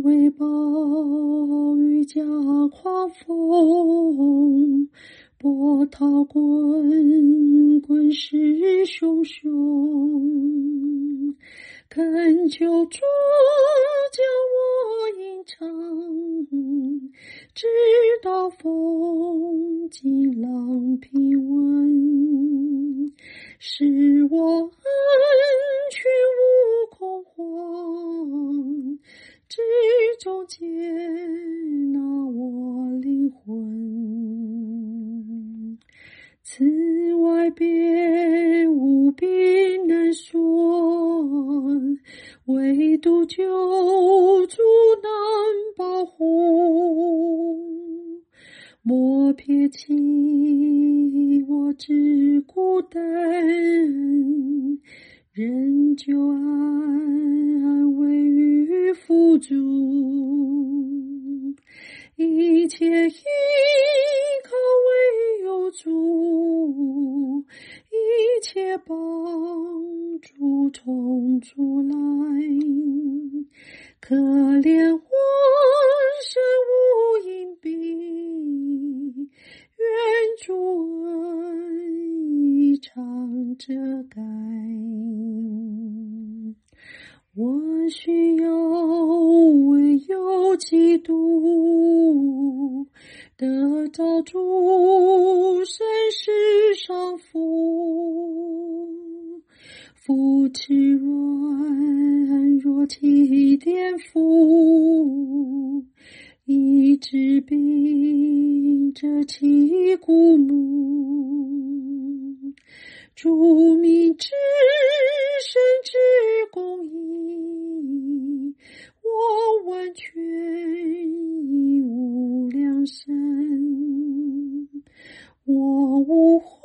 为暴雨加狂风，波涛滚滚势汹汹，恳求主将我隐藏，直到风急浪平稳，使我安全无恐慌，至终接纳我灵魂。此外别无避难所，唯独救主难保护。莫撇弃我之孤单，仍旧安慰与辅助，一切依靠唯有主，一切帮助从主来。可怜我身无隐蔽，愿主恩一常遮盖。我需要唯有基督，得着主身世上福，扶持软弱起颠覆，医治病者起鼓舞，主名之神之公义，我完全已无良善，我无